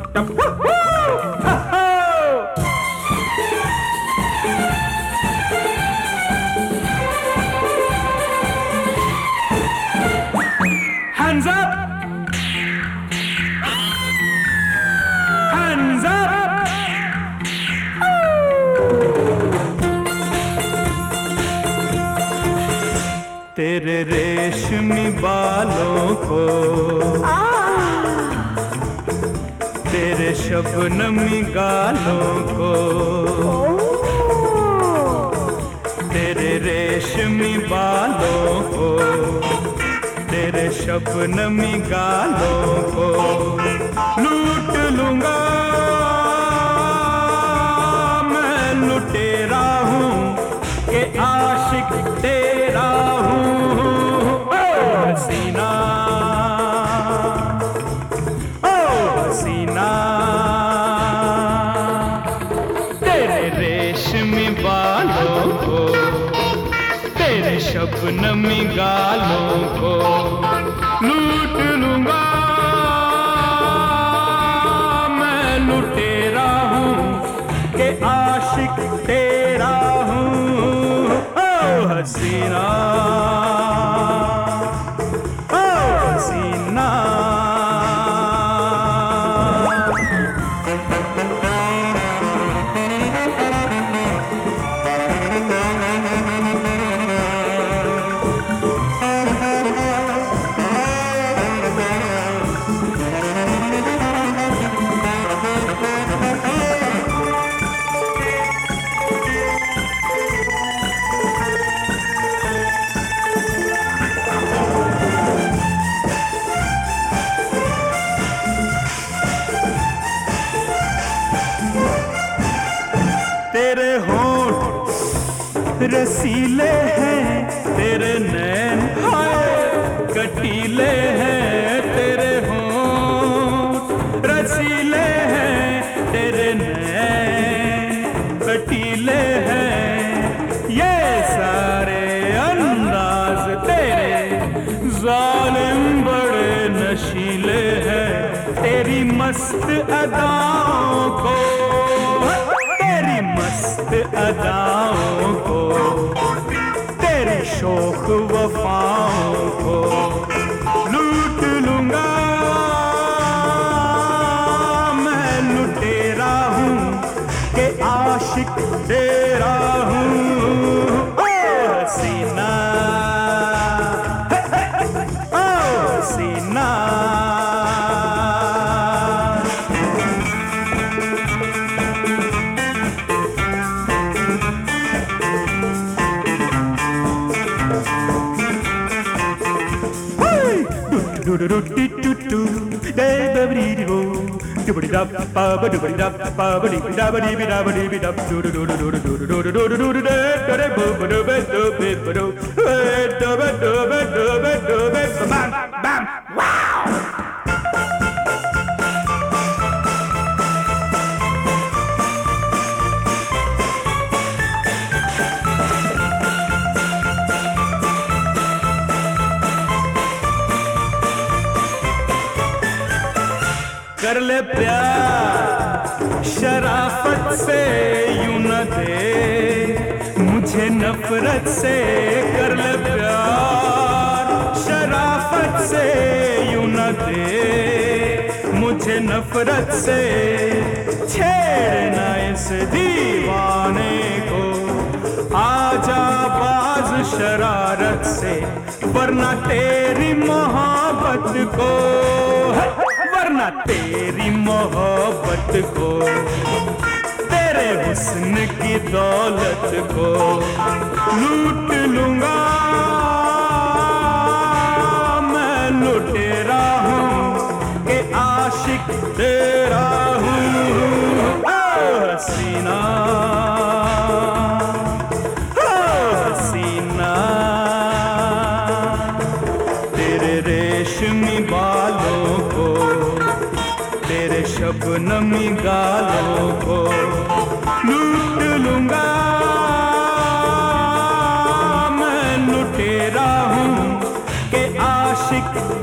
Hands up! Hands up! तेरे रेशमी बालों को, तेरे शबनमी गालों को, तेरे रेशमी बालों को, तेरे शबनमी गालों को लूट लूंगा मैं, लुटेरा हूँ कि आशिक तेरा हूँ। ओ हसीना, ओ हसीना, तेरे रेशमी बालों को, तेरे शबनमी गालों को लूट लूंगा मैं, लुटेरा हूँ कि आशिक तेरा हूँ। ओ हसीना, ओ हसीना, तेरे होंठ रसीले हैं, तेरे नैन हाय कटीले हैं। तेरे होंठ रसीले हैं, तेरे नैन कटीले हैं। ये सारे अंदाज तेरे जालिम बड़े नशीले हैं। तेरी मस्त अदाओं को, तेरी मस्त अदाओं को, तेरी शौक वफाओं को लूट लूंगा मैं, लुटेरा हूँ कि आशिक तेरा हूँ। ओ हसीना, ओ हसीना, do do do do do do, da ba ba dee do, do ba dee da ba ba do ba dee da ba ba dee da ba dee da ba dee da do do do do do do do do do do do da da ba ba do ba do ba do do ba do ba do ba do ba bam bam wow. कर ले प्यार शराफत से, यूं न दे मुझे नफरत से। कर ले प्यार शराफत से, यूं न दे मुझे नफरत से। छेड़ना इस दीवाने को, आजा बाज शरारत से, वरना तेरी मोहब्बत को, वरना तेरी मोहब्बत को, तेरे हुस्न की दौलत को लूट लूंगा मैं, लुटेरा हूँ कि आशिक तेरा हूँ। ओ हसीना, ओ हसीना, तेरे रेशमी बालों को, तेरे शबनमी गालों को लूट लूंगा मैं, लुटेरा हूँ कि आशिक